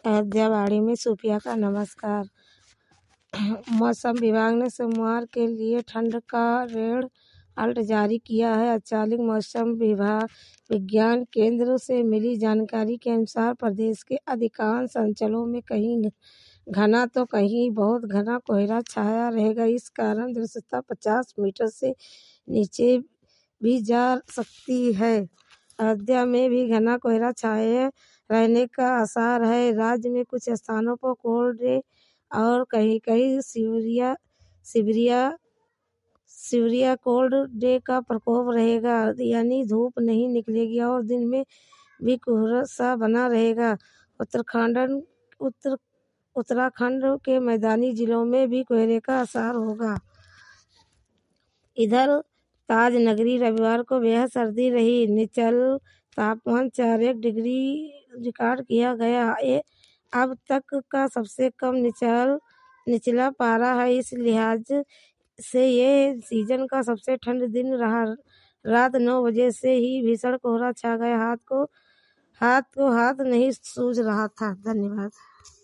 अयोध्या बाड़ी में सूफिया का नमस्कार। मौसम विभाग ने सोमवार के लिए ठंड का रेड अलर्ट जारी किया है। अंचलिक मौसम विज्ञान केंद्र से मिली जानकारी के अनुसार प्रदेश के अधिकांश अंचलों में कहीं घना तो कहीं बहुत घना कोहरा छाया रहेगा। इस कारण दृश्यता 50 मीटर से नीचे भी जा सकती है। अयोध्या में भी घना कोहरा छाए रहने का आसार है। राज्य में कुछ स्थानों पर कोल्ड डे और कहीं कहीं शिवरिया कोल्ड डे का प्रकोप रहेगा, यानी धूप नहीं निकलेगी और दिन में भी कुहरा बना रहेगा। उत्तराखंड के मैदानी जिलों में भी कोहरे का असर होगा। इधर ताज नगरी रविवार को बेहद सर्दी रही। निचल तापमान 4 डिग्री रिकॉर्ड किया गया। अब तक का सबसे कम निचला पारा है। इस लिहाज से ये सीजन का सबसे ठंड दिन रहा। रात 9 बजे से ही भीषण कोहरा छा गया। हाथ नहीं सूझ रहा था। धन्यवाद।